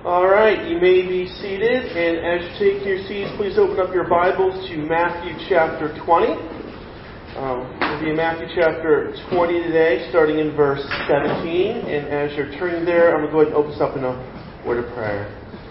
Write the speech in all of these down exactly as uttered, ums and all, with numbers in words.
All right, you may be seated, and as you take your seats, please open up your Bibles to Matthew chapter twenty. Um, we'll be in Matthew chapter twenty today, starting in verse seventeen. And as you're turning there, I'm going to go ahead and open us up in a word of prayer.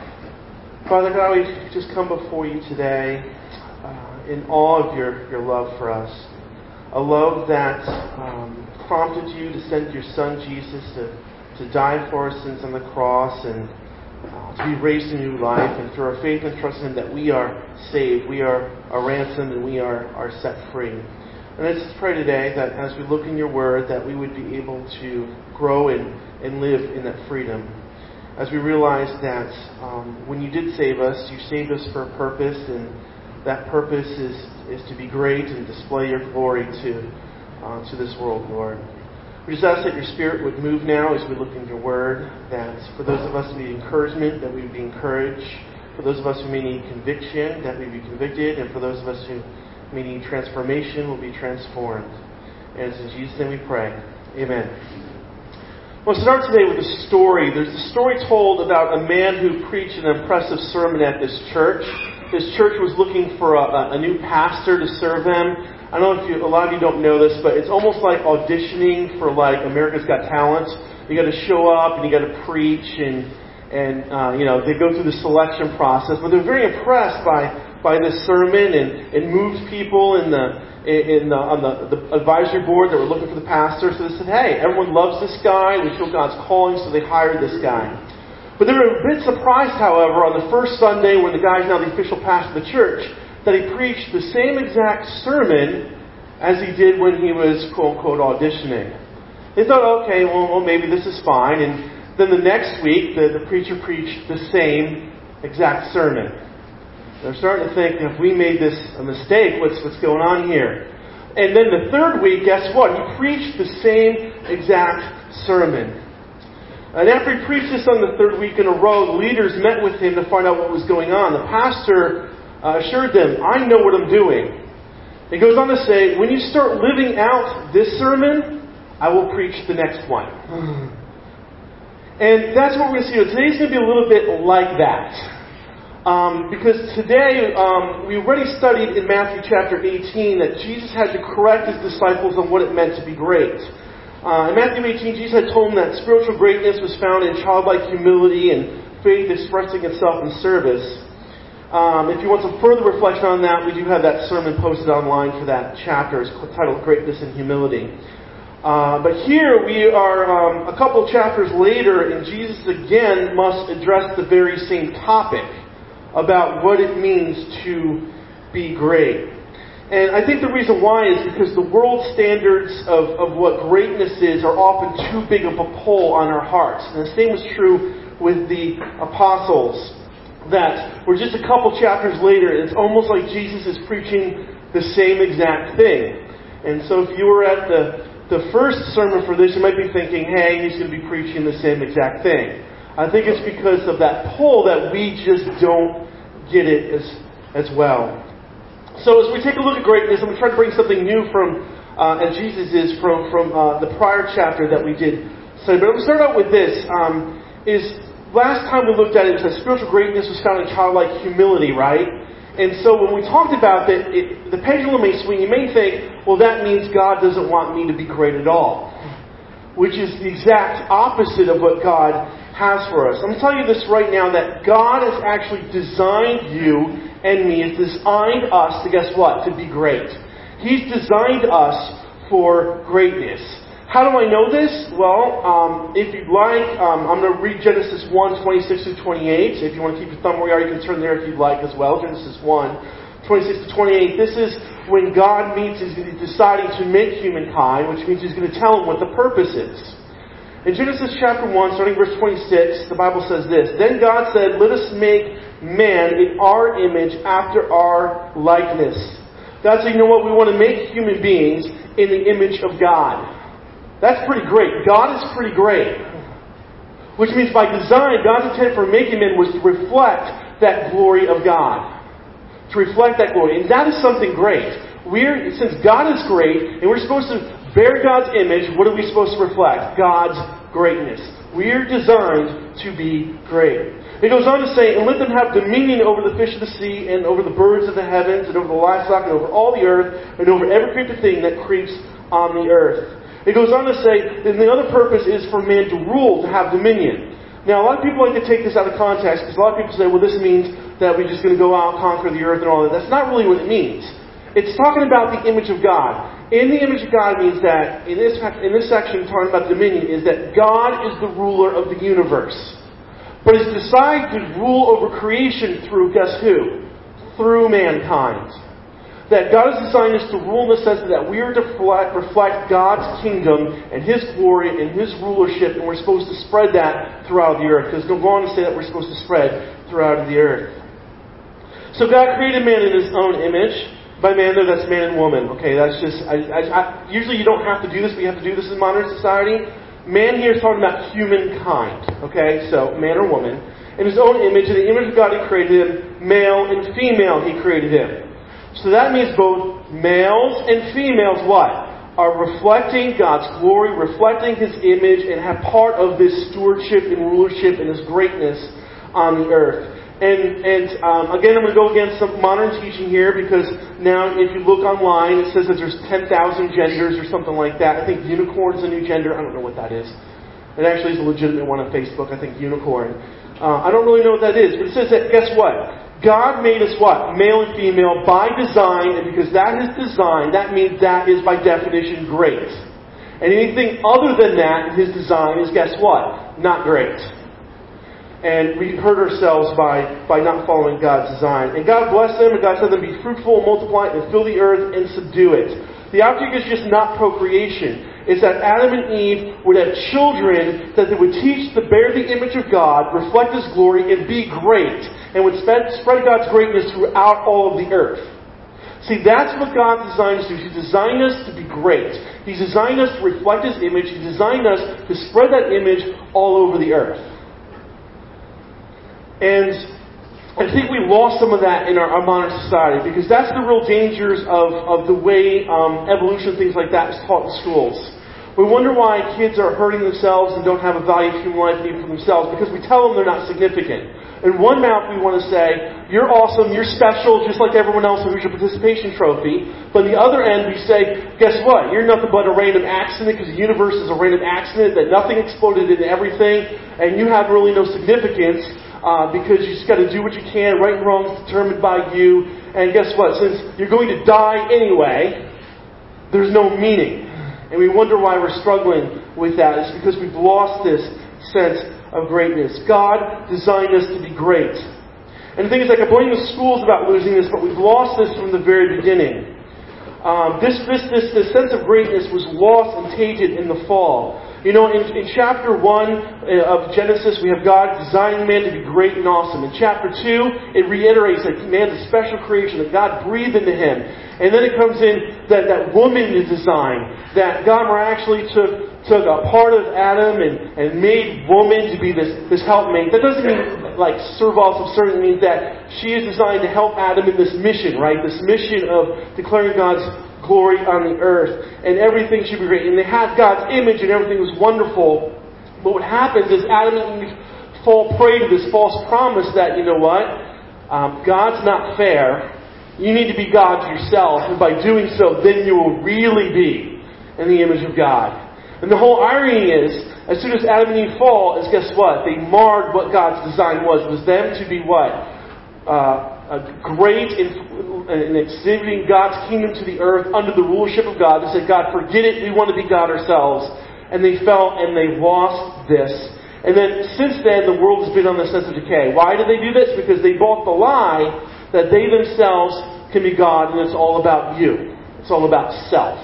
Father God, we just come before you today uh, in awe of your, your love for us. A love that um, prompted you to send your Son Jesus to, to die for our sins on the cross and Uh, to be raised to new life, and through our faith and trust in Him that we are saved, we are, are ransomed, and we are, are set free. And let's just pray today that as we look in your word, that we would be able to grow and, and live in that freedom. As we realize that um, when you did save us, you saved us for a purpose, and that purpose is, is to be great and display your glory to, uh, to this world, Lord. We just ask that your Spirit would move now as we look into your word, that for those of us who need encouragement, that we would be encouraged. For those of us who may need conviction, that we would be convicted. And for those of us who may need transformation, will be transformed. And it's in Jesus' name we pray. Amen. We'll start today with a story. There's a story told about a man who preached an impressive sermon at this church. This church was looking for a, a new pastor to serve them. I don't know if you, a lot of you don't know this, but it's almost like auditioning for like America's Got Talent. You got to show up and you got to preach, and and uh, you know they go through the selection process. But they're very impressed by by this sermon, and it moved people in the in the on the, the advisory board that were looking for the pastor. So they said, "Hey, everyone loves this guy. We feel God's calling," so they hired this guy. But they were a bit surprised, however, on the first Sunday when the guy's now the official pastor of the church, that he preached the same exact sermon as he did when he was, quote-unquote, auditioning. They thought, okay, well, well, maybe this is fine. And then the next week, the, the preacher preached the same exact sermon. They're starting to think, if we made this a mistake, what's, what's going on here? And then the third week, guess what? He preached the same exact sermon. And after he preached this on the third week in a row, the leaders met with him to find out what was going on. The pastor uh, assured them, I know what I'm doing. He goes on to say, when you start living out this sermon, I will preach the next one. And that's what we're going to see. Today's going to be a little bit like that. Um, because today, um, we already studied in Matthew chapter eighteen that Jesus had to correct his disciples on what it meant to be great. Uh, in Matthew eighteen, Jesus had told them that spiritual greatness was found in childlike humility and faith expressing itself in service. Um, if you want some further reflection on that, we do have that sermon posted online for that chapter. It's titled Greatness and Humility. Uh, but here we are um, a couple chapters later, and Jesus again must address the very same topic about what it means to be great. And I think the reason why is because the world standards of, of what greatness is are often too big of a pull on our hearts. And the same was true with the apostles. That we're just a couple chapters later, and it's almost like Jesus is preaching the same exact thing. And so if you were at the, the first sermon for this, you might be thinking, hey, he's going to be preaching the same exact thing. I think it's because of that pull that we just don't get it as, as well. So as we take a look at greatness, I'm going to try to bring something new from, uh, as Jesus is, from, from uh, the prior chapter that we did study. But I'm going to start out with this, um, is last time we looked at it, it said spiritual greatness was found in childlike humility, right? And so when we talked about that, it, the pendulum may swing. You may think, well, that means God doesn't want me to be great at all. Which is the exact opposite of what God has for us. I'm telling you this right now, that God has actually designed you and me, has designed us to, guess what? To be great. He's designed us for greatness. How do I know this? Well, um, if you'd like, um, I'm going to read Genesis one, twenty-six through twenty-eight. If you want to keep your thumb where you are, you can turn there if you'd like as well. Genesis one, twenty-six to twenty-eight. This is when God meets, he's deciding to make humankind, which means he's going to tell them what the purpose is. In Genesis chapter one, starting verse twenty-six, the Bible says this, Then God said, let us make man in our image after our likeness. God said, you know what? We want to make human beings in the image of God. That's pretty great. God is pretty great. Which means by design, God's intent for making men was to reflect that glory of God. To reflect that glory. And that is something great. We're, since God is great, and we're supposed to bear God's image, what are we supposed to reflect? God's greatness. We are designed to be great. It goes on to say, and let them have dominion over the fish of the sea, and over the birds of the heavens, and over the livestock, and over all the earth, and over every creeping thing that creeps on the earth. It goes on to say, and the other purpose is for man to rule, to have dominion. Now, a lot of people like to take this out of context, because a lot of people say, well, this means that we're just going to go out and conquer the earth and all that. That's not really what it means. It's talking about the image of God. In the image of God means that, in this, in this section talking about dominion, is that God is the ruler of the universe. But He's decided to rule over creation through, guess who? Through mankind. That God has designed us to rule in the sense that we are to reflect God's kingdom and His glory and His rulership, and we're supposed to spread that throughout the earth. Because it'll go on to say that we're supposed to spread throughout the earth. So God created man in His own image. By man there, that's man and woman. Okay, that's just... I, I, I, usually you don't have to do this, but you have to do this in modern society. Man here is talking about humankind. Okay, so man or woman. In His own image, in the image of God He created him. Male and female He created him. So that means both males and females, what? Are reflecting God's glory, reflecting His image, and have part of this stewardship and rulership and His greatness on the earth. And, and um, again, I'm going to go against some modern teaching here, because now if you look online, it says that there's ten thousand genders or something like that. I think unicorn's a new gender. I don't know what that is. It actually is a legitimate one on Facebook. I think unicorn. Uh, I don't really know what that is. But it says that, guess what? God made us what? Male and female by design, and because that is design, that means that is by definition great. And anything other than that in His design is, guess what? Not great. And we hurt ourselves by, by not following God's design. And God blessed them, and God said to them, be fruitful, multiply, and fill the earth, and subdue it. The object is just not procreation. It's that Adam and Eve would have children that they would teach to bear the image of God, reflect His glory, and be great. And would spread, spread God's greatness throughout all of the earth. See, that's what God designed us to do. He's designed us to be great. He's designed us to reflect His image. He's designed us to spread that image all over the earth. And I think we lost some of that in our, our modern society, because that's the real dangers of, of the way um, evolution, things like that, is taught in schools. We wonder why kids are hurting themselves and don't have a value of human life even for themselves, because we tell them they're not significant. In one mouth we want to say, you're awesome, you're special, just like everyone else, and here's your participation trophy. But on the other end we say, guess what? You're nothing but a random accident, because the universe is a random accident, that nothing exploded into everything, and you have really no significance. Uh, because you just got to do what you can. Right and wrong is determined by you. And guess what? Since you're going to die anyway, there's no meaning. And we wonder why we're struggling with that. It's because we've lost this sense of greatness. God designed us to be great. And the thing is, I can blame the schools about losing this, but we've lost this from the very beginning. Um, this, this, this, this sense of greatness was lost and tainted in the fall. You know, in, in chapter one of Genesis, we have God designing man to be great and awesome. In chapter two, it reiterates that man's a special creation, that God breathed into him. And then it comes in that, that woman is designed, that God miraculously took, took a part of Adam and, and made woman to be this, this helpmate. That doesn't mean like servile subservient. It means that she is designed to help Adam in this mission, right? This mission of declaring God's glory on the earth, and everything should be great. And they had God's image, and everything was wonderful. But what happens is Adam and Eve fall prey to this false promise that, you know what? Um, God's not fair. You need to be God yourself, and by doing so, then you will really be in the image of God. And the whole irony is, as soon as Adam and Eve fall, is guess what? They marred what God's design was. It was them to be what? Uh, a great in, in exhibiting God's kingdom to the earth under the rulership of God. They said, God, forget it. We want to be God ourselves. And they fell and they lost this. And then since then, the world has been on the sense of decay. Why did they do this? Because they bought the lie that they themselves can be God, and it's all about you. It's all about self.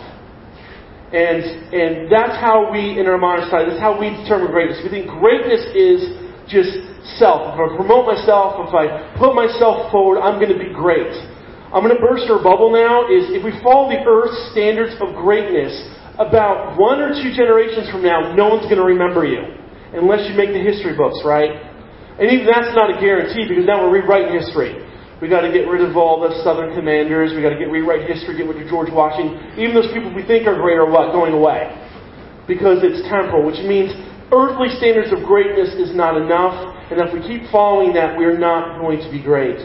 And and that's how we, in our modern society, that's how we determine greatness. We think greatness is just self. If I promote myself, if I put myself forward, I'm going to be great. I'm going to burst our bubble now. Is if we follow the earth's standards of greatness, about one or two generations from now, no one's going to remember you. Unless you make the history books, right? And even that's not a guarantee, because now we're rewriting history. We got to get rid of all the Southern commanders. We got to get rewrite history, get rid of George Washington. Even those people we think are great are what? Going away. Because it's temporal, which means earthly standards of greatness is not enough, and if we keep following that, we're not going to be great.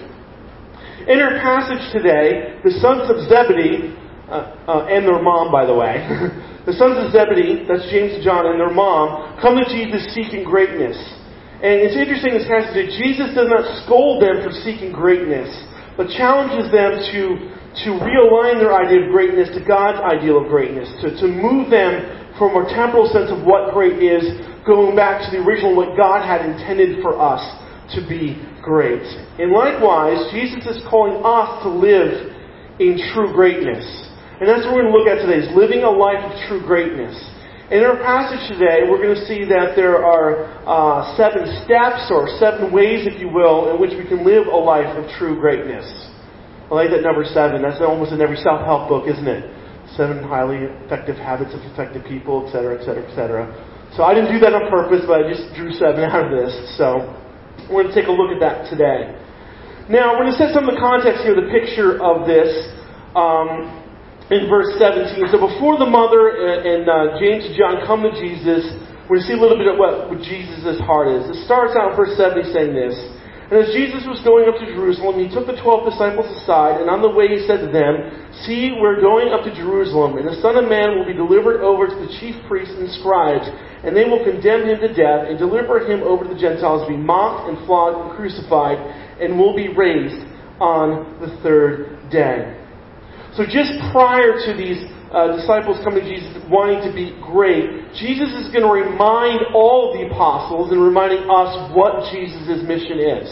In our passage today, the sons of Zebedee, uh, uh, and their mom, by the way, the sons of Zebedee, that's James and John, and their mom, come to Jesus seeking greatness. And it's interesting in this passage that Jesus does not scold them for seeking greatness, but challenges them to, to realign their idea of greatness to God's ideal of greatness, to, to move them from a temporal sense of what great is, going back to the original, what God had intended for us to be great. And likewise, Jesus is calling us to live in true greatness. And that's what we're going to look at today, is living a life of true greatness. In our passage today, we're going to see that there are uh, seven steps, or seven ways, if you will, in which we can live a life of true greatness. I like that number seven. That's almost in every self-help book, isn't it? Seven highly effective habits of effective people, et cetera, et cetera, et cetera. So I didn't do that on purpose, but I just drew seven out of this. So we're going to take a look at that today. Now, we're going to set some of the context here, the picture of this. Um... In verse seventeen, so before the mother and uh, James and John come to Jesus, we're going to see a little bit of what, what Jesus' heart is. It starts out in verse seventy saying this: And as Jesus was going up to Jerusalem, he took the twelve disciples aside, and on the way he said to them, See, we're going up to Jerusalem, and the Son of Man will be delivered over to the chief priests and scribes, and they will condemn him to death, and deliver him over to the Gentiles to be mocked and flogged and crucified, and will be raised on the third day. So just prior to these uh, disciples coming to Jesus wanting to be great, Jesus is going to remind all of the apostles and reminding us what Jesus' mission is.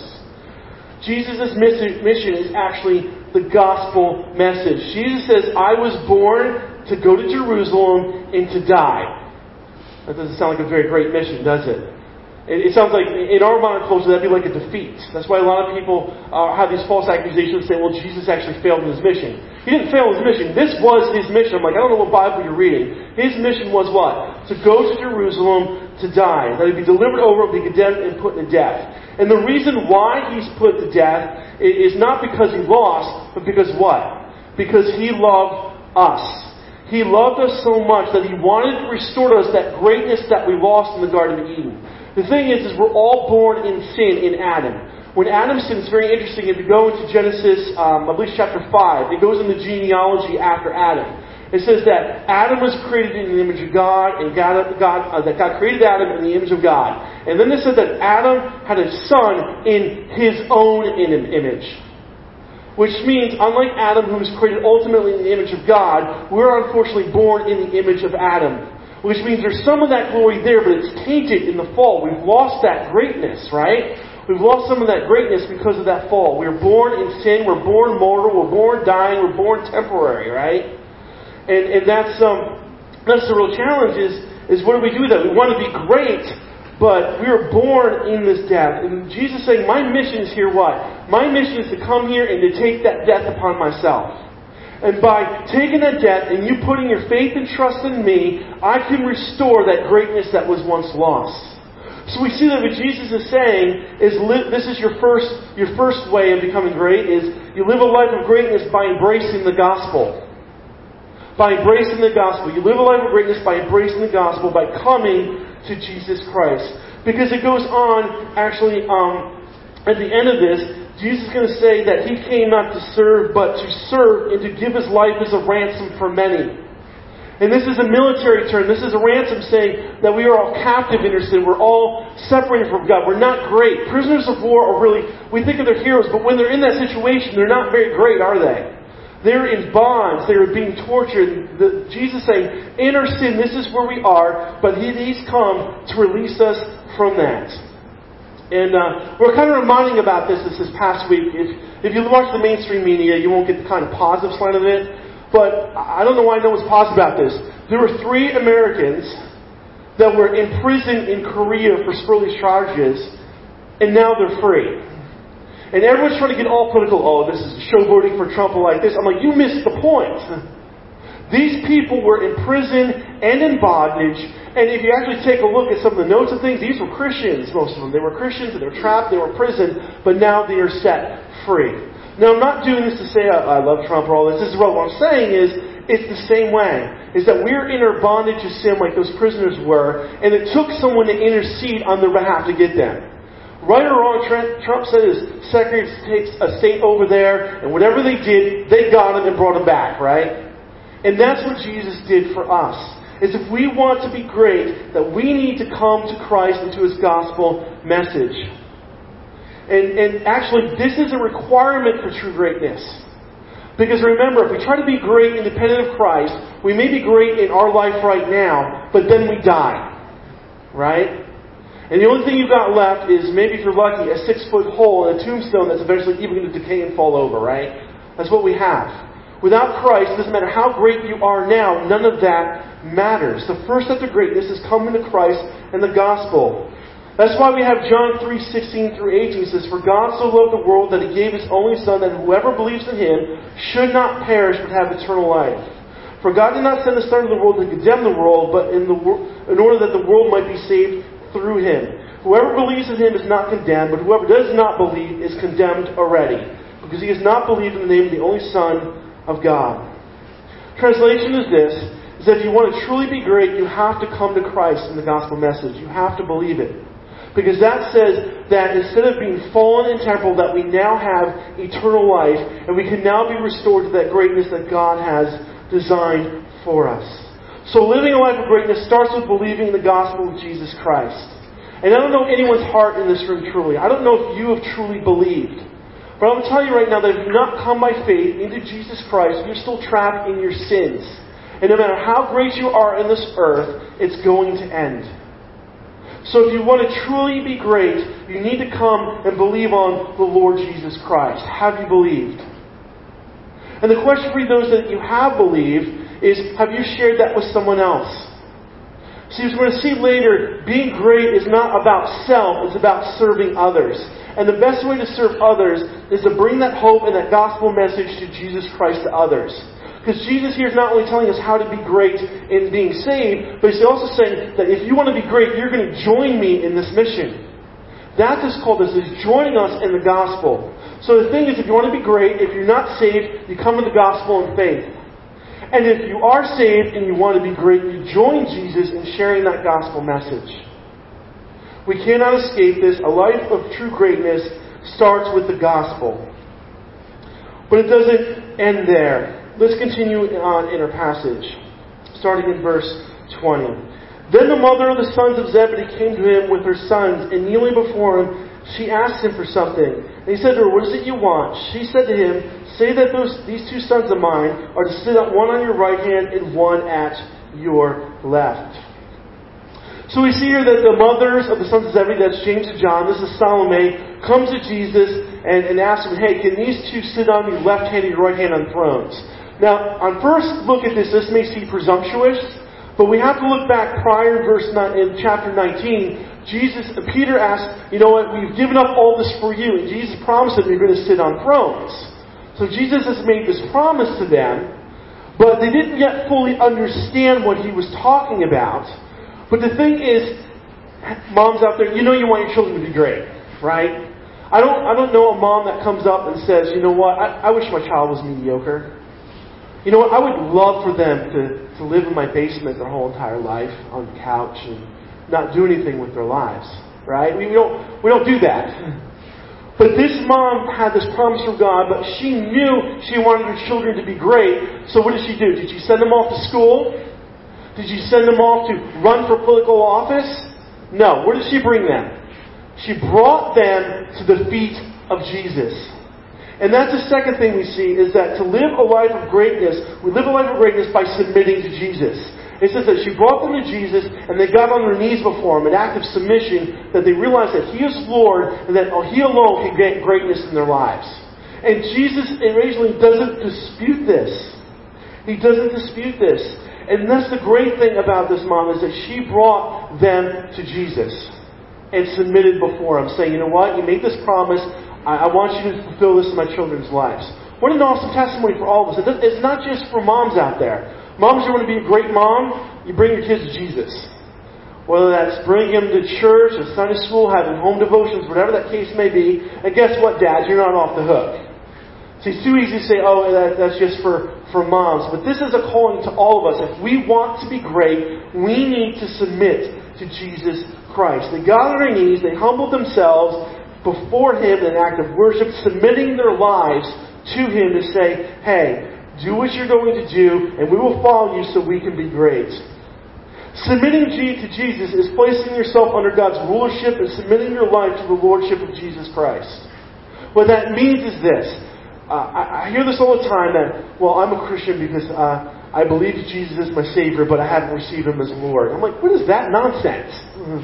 Jesus' mission is actually the gospel message. Jesus says, I was born to go to Jerusalem and to die. That doesn't sound like a very great mission, does it? It sounds like, in our modern culture, that'd be like a defeat. That's why a lot of people uh, have these false accusations saying, well, Jesus actually failed in his mission. He didn't fail in his mission. This was his mission. I'm like, I don't know what Bible you're reading. His mission was what? To go to Jerusalem to die. That he'd be delivered over, be condemned, and put to death. And the reason why he's put to death is not because he lost, but because what? Because he loved us. He loved us so much that he wanted to restore to us that greatness that we lost in the Garden of Eden. The thing is, is we're all born in sin in Adam. When Adam sinned, it's very interesting. If you go into Genesis, um, I believe chapter five, it goes into genealogy after Adam. It says that Adam was created in the image of God, and God, God uh, that God created Adam in the image of God. And then it said that Adam had a son in his own image. Which means, unlike Adam, who was created ultimately in the image of God, we're unfortunately born in the image of Adam. Which means there's some of that glory there, but it's tainted in the fall. We've lost that greatness, right? We've lost some of that greatness because of that fall. We're born in sin, we're born mortal, we're born dying, we're born temporary, right? And and that's um that's the real challenge is, is what do we do with that? We want to be great, but we are born in this death. And Jesus is saying, my mission is here what? My mission is to come here and to take that death upon myself. And by taking that death and you putting your faith and trust in me, I can restore that greatness that was once lost. So we see that what Jesus is saying is live, this is your first your first way of becoming great, is you live a life of greatness by embracing the gospel. By embracing the gospel. You live a life of greatness by embracing the gospel, by coming to Jesus Christ. Because it goes on, actually, um, at the end of this, Jesus is going to say that He came not to serve, but to serve and to give His life as a ransom for many. And this is a military term. This is a ransom saying that we are all captive in our sin. We're all separated from God. We're not great. Prisoners of war are really, we think of their heroes, but when they're in that situation, they're not very great, are they? They're in bonds. They're being tortured. The, Jesus is saying, in our sin, this is where we are, but He's come to release us from that. And uh, we're kind of reminding about this this, this past week. If, if you watch the mainstream media, you won't get the kind of positive slant of it. But I don't know why no one's positive about this. There were three Americans that were imprisoned in Korea for spurious charges, and now they're free. And everyone's trying to get all political. Oh, this is showboating for Trump or like this. I'm like, you missed the point. These people were in prison and in bondage. And if you actually take a look at some of the notes and things, these were Christians, most of them. They were Christians, and they were trapped, they were imprisoned, but now they are set free. Now, I'm not doing this to say I, I love Trump or all this. This is what I'm saying is, it's the same way. is that we're in our bondage to sin like those prisoners were, and it took someone to intercede on their behalf to get them. Right or wrong, Trump said his Secretary of State over there, and whatever they did, they got him and brought him back, right? And that's what Jesus did for us. Is if we want to be great, that we need to come to Christ and to His gospel message. And, and actually, this is a requirement for true greatness. Because remember, if we try to be great independent of Christ, we may be great in our life right now, but then we die. Right? And the only thing you've got left is, maybe if you're lucky, a six-foot hole in a tombstone that's eventually even going to decay and fall over, right? That's what we have. Without Christ, it doesn't matter how great you are now, none of that matters. The first step to greatness is coming to Christ and the gospel. That's why we have John three sixteen through eighteen. It says, "For God so loved the world that He gave His only Son, that whoever believes in Him should not perish but have eternal life. For God did not send the Son into the world to condemn the world, but in, the, in order that the world might be saved through Him. Whoever believes in Him is not condemned, but whoever does not believe is condemned already, because he has not believed in the name of the only Son of God." Translation is this, is that if you want to truly be great, you have to come to Christ in the gospel message. You have to believe it. Because that says that instead of being fallen and temporal, that we now have eternal life, and we can now be restored to that greatness that God has designed for us. So living a life of greatness starts with believing in the gospel of Jesus Christ. And I don't know anyone's heart in this room truly. I don't know if you have truly believed. But I'm going to tell you right now that if you've not come by faith into Jesus Christ, you're still trapped in your sins. And no matter how great you are in this earth, it's going to end. So if you want to truly be great, you need to come and believe on the Lord Jesus Christ. Have you believed? And the question for those that you have believed is, have you shared that with someone else? See, as we're going to see later, being great is not about self, it's about serving others. And the best way to serve others is to bring that hope and that gospel message to Jesus Christ to others. Because Jesus here is not only telling us how to be great in being saved, but He's also saying that if you want to be great, you're going to join me in this mission. That is called this, is joining us in the gospel. So the thing is, if you want to be great, if you're not saved, you come to the gospel in faith. And if you are saved and you want to be great, you join Jesus in sharing that gospel message. We cannot escape this. A life of true greatness starts with the gospel. But it doesn't end there. Let's continue on in our passage, starting in verse twenty. "Then the mother of the sons of Zebedee came to him with her sons, and kneeling before him, she asked him for something. And he said to her, 'What is it you want?' She said to him, 'Say that those these two sons of mine are to sit one on your right hand and one at your left.'" So we see here that the mothers of the sons of Zebedee, that's James and John, this is Salome, comes to Jesus and, and asks him, "Hey, can these two sit on your left hand and your right hand on thrones?" Now, on first look at this, this may seem presumptuous, but we have to look back prior in verse nine, in chapter nineteen. Jesus, Peter asked, "You know what? We've given up all this for you," and Jesus promised them you're going to sit on thrones. So Jesus has made this promise to them, but they didn't yet fully understand what He was talking about. But the thing is, moms out there, you know you want your children to be great, right? I don't, I don't know a mom that comes up and says, "You know what? I, I wish my child was mediocre. You know what? I would love for them to, to live in my basement their whole entire life on the couch and not do anything with their lives." Right? We, we don't we don't do that. But this mom had this promise from God, but she knew she wanted her children to be great. So what did she do? Did she send them off to school? Did she send them off to run for political office? No. Where did she bring them? She brought them to the feet of Jesus. And that's the second thing we see, is that to live a life of greatness, we live a life of greatness by submitting to Jesus. It says that she brought them to Jesus, and they got on their knees before Him, an act of submission, that they realized that He is Lord, and that He alone can get greatness in their lives. And Jesus originally doesn't dispute this. He doesn't dispute this. And that's the great thing about this mom, is that she brought them to Jesus and submitted before Him, saying, "You know what? You made this promise. I want you to fulfill this in my children's lives." What an awesome testimony for all of us. It's not just for moms out there. Moms, you want to be a great mom, you bring your kids to Jesus. Whether that's bringing them to church or Sunday school, having home devotions, whatever that case may be. And guess what, dads? You're not off the hook. See, it's too easy to say, oh, that, that's just for, for moms. But this is a calling to all of us. If we want to be great, we need to submit to Jesus Christ. They got on their knees, they humbled themselves before Him in an act of worship, submitting their lives to Him to say, hey, do what you're going to do, and we will follow you so we can be great. Submitting to Jesus is placing yourself under God's rulership and submitting your life to the lordship of Jesus Christ. What that means is this. Uh, I, I hear this all the time that, well, I'm a Christian because uh, I believe Jesus is my Savior, but I haven't received Him as Lord. I'm like, what is that nonsense?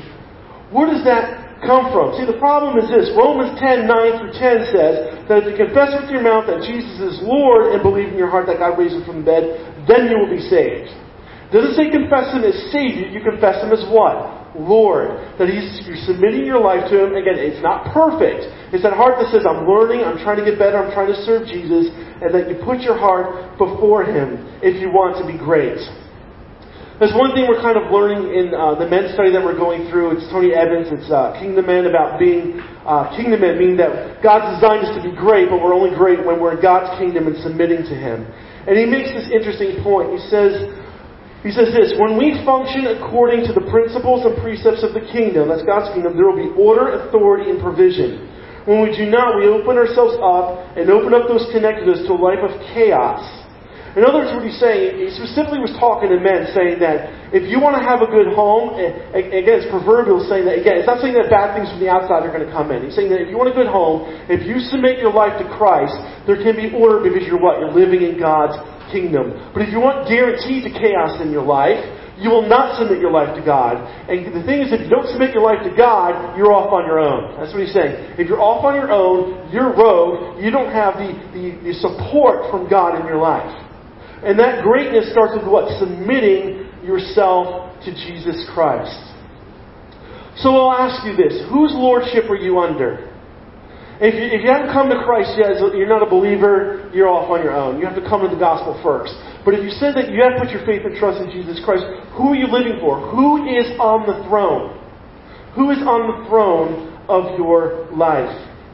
Where does that come from? See, the problem is this. Romans ten, nine through ten says that if you confess with your mouth that Jesus is Lord and believe in your heart that God raised Him from the dead, then you will be saved. It doesn't say confess Him as Savior. You confess Him as what? Lord. That He's, you're submitting your life to Him. Again, it's not perfect. It's that heart that says, I'm learning, I'm trying to get better, I'm trying to serve Jesus, and that you put your heart before Him if you want to be great. There's one thing we're kind of learning in uh, the men's study that we're going through. It's Tony Evans. It's uh, Kingdom Men, about being uh, Kingdom Men, meaning that God's designed us to be great, but we're only great when we're in God's kingdom and submitting to Him. And he makes this interesting point. He says, He says this, when we function according to the principles and precepts of the kingdom, that's God's kingdom, there will be order, authority, and provision. When we do not, we open ourselves up and open up those connected us to a life of chaos. In other words, what he's saying, he specifically was talking to men, saying that if you want to have a good home, again, it's proverbial, saying that, again, it's not saying that bad things from the outside are going to come in. He's saying that if you want a good home, if you submit your life to Christ, there can be order because you're what? You're living in God's kingdom. But if you want guaranteed to chaos in your life, you will not submit your life to God. And the thing is, if you don't submit your life to God, you're off on your own. That's what he's saying. If you're off on your own, you're rogue, you don't have the, the, the support from God in your life. And that greatness starts with what? Submitting yourself to Jesus Christ. So I'll ask you this. Whose lordship are you under? If you, if you haven't come to Christ yet, you're not a believer, you're off on your own. You have to come to the gospel first. But if you said that you have put your faith and trust in Jesus Christ, who are you living for? Who is on the throne? Who is on the throne of your life?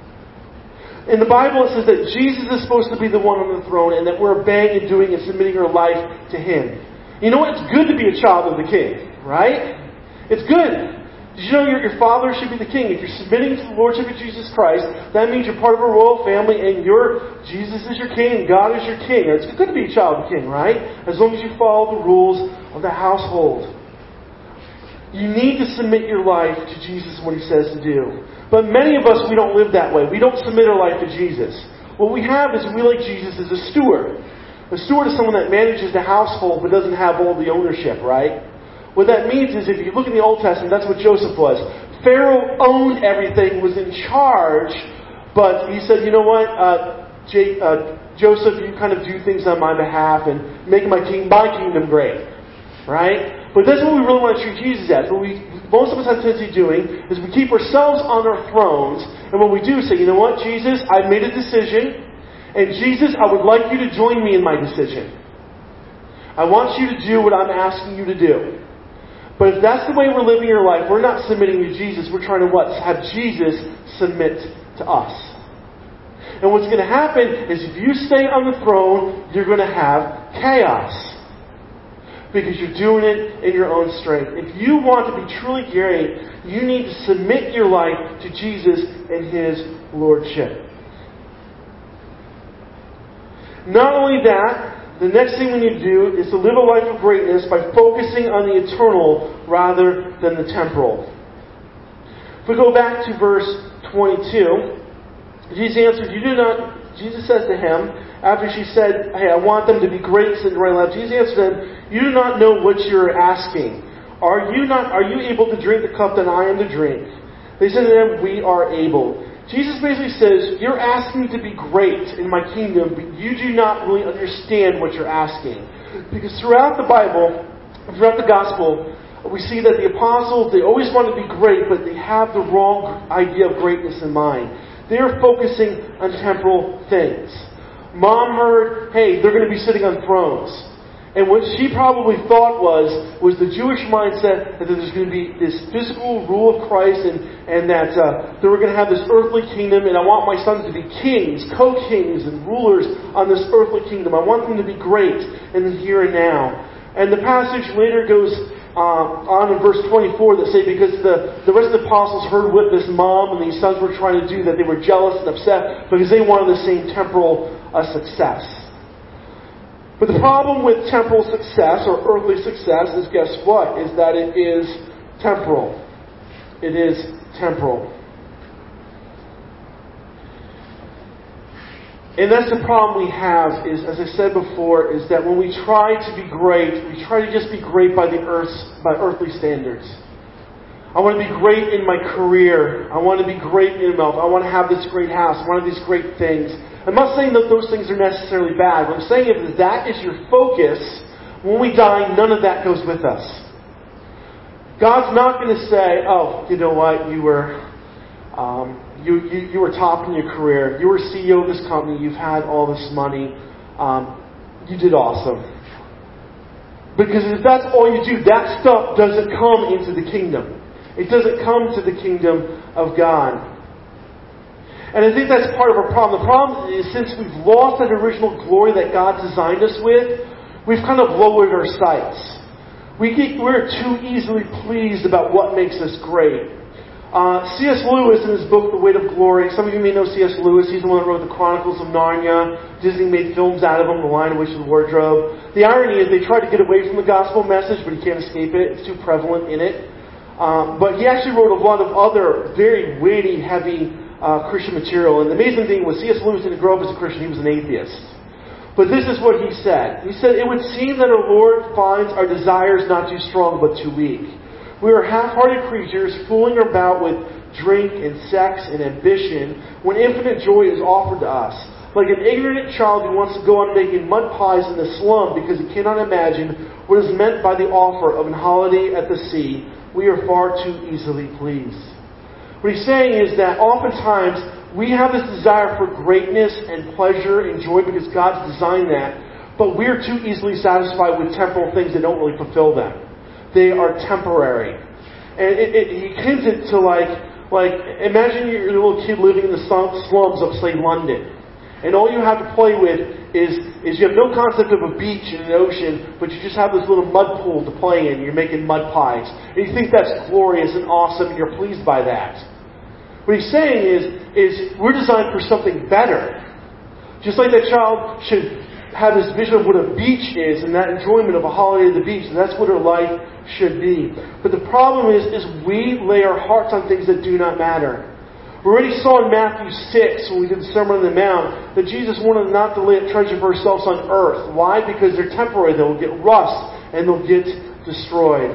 In the Bible, it says that Jesus is supposed to be the one on the throne and that we're obeying and doing and submitting our life to Him. You know what? It's good to be a child of the King, right? It's good. Did you know your, your father should be the king? If you're submitting to the lordship of Jesus Christ, that means you're part of a royal family and you're, Jesus is your king and God is your king. It's good to be a child of the King, right? As long as you follow the rules of the household. You need to submit your life to Jesus and what He says to do. But many of us, we don't live that way. We don't submit our life to Jesus. What we have is we, like Jesus, is a steward. A steward is someone that manages the household but doesn't have all the ownership, right? What that means is if you look in the Old Testament, that's what Joseph was. Pharaoh owned everything, was in charge, but he said, you know what, uh, J- uh, Joseph, you kind of do things on my behalf and make my, king- my kingdom great. Right? But that's what we really want to treat Jesus as. What we, most of us have tendency doing is we keep ourselves on our thrones, and what we do is say, you know what, Jesus, I've made a decision, and Jesus, I would like you to join me in my decision. I want you to do what I'm asking you to do. But if that's the way we're living your life, we're not submitting to Jesus. We're trying to what? Have Jesus submit to us. And what's going to happen is if you stay on the throne, you're going to have chaos. Because you're doing it in your own strength. If you want to be truly great, you need to submit your life to Jesus and His lordship. Not only that, the next thing we need to do is to live a life of greatness by focusing on the eternal rather than the temporal. If we go back to verse twenty-two, Jesus answered, "You do not." Jesus says to him, after she said, "Hey, I want them to be great," said right left. Jesus answered them, "You do not know what you're asking. Are you not? Are you able to drink the cup that I am to drink?" They said to them, "We are able." Jesus basically says, you're asking to be great in my kingdom, but you do not really understand what you're asking. Because throughout the Bible, throughout the gospel, we see that the apostles, they always want to be great, but they have the wrong idea of greatness in mind. They're focusing on temporal things. Mom heard, hey, they're going to be sitting on thrones. And what she probably thought was, was the Jewish mindset that there's going to be this physical rule of Christ and, and that, uh, that we're going to have this earthly kingdom, and I want my sons to be kings, co-kings, and rulers on this earthly kingdom. I want them to be great in the here and now. And the passage later goes uh, on in verse twenty-four that say because the, the rest of the apostles heard what this mom and these sons were trying to do, that they were jealous and upset because they wanted the same temporal uh, success. But the problem with temporal success or earthly success is, guess what? Is that it is temporal. It is temporal. And that's the problem we have is, as I said before, is that when we try to be great, we try to just be great by the earth's, by earthly standards. I want to be great in my career. I want to be great in my life. I want to have this great house. I want to have these great things. I'm not saying that those things are necessarily bad. What I'm saying is that is your focus. When we die, none of that goes with us. God's not going to say, oh, you know what, you were um, you, you, you were top in your career. You were C E O of this company. You've had all this money. Um, you did awesome. Because if that's all you do, that stuff doesn't come into the kingdom. It doesn't come to the kingdom of God. And I think that's part of our problem. The problem is since we've lost that original glory that God designed us with, we've kind of lowered our sights. We get, we're too easily pleased about what makes us great. Uh, C S Lewis in his book, The Weight of Glory, some of you may know C S Lewis. He's the one that wrote the Chronicles of Narnia. Disney made films out of him, The Lion, the Witch, and the Wardrobe. The irony is they tried to get away from the gospel message, but you can't escape it. It's too prevalent in it. Um, but he actually wrote a lot of other very weighty, heavy Uh, Christian material. And the amazing thing was C S Lewis didn't grow up as a Christian. He was an atheist. But this is what he said. He said, it would seem that our Lord finds our desires not too strong but too weak. We are half-hearted creatures fooling about with drink and sex and ambition when infinite joy is offered to us. Like an ignorant child who wants to go on making mud pies in the slum because he cannot imagine what is meant by the offer of a holiday at the sea, we are far too easily pleased. What he's saying is that oftentimes we have this desire for greatness and pleasure and joy because God's designed that, but we're too easily satisfied with temporal things that don't really fulfill them. They are temporary. And it, it, he hints it to like, like, imagine you're a little kid living in the slums of, say, London. And all you have to play with is, is you have no concept of a beach and an ocean, but you just have this little mud pool to play in. You're making mud pies. And you think that's glorious and awesome, and you're pleased by that. What he's saying is, is we're designed for something better. Just like that child should have this vision of what a beach is and that enjoyment of a holiday at the beach. And that's what her life should be. But the problem is, is we lay our hearts on things that do not matter. We already saw in Matthew six, when we did the Sermon on the Mount, that Jesus wanted not to lay up treasure for ourselves on earth. Why? Because they're temporary. They'll get rust and they'll get destroyed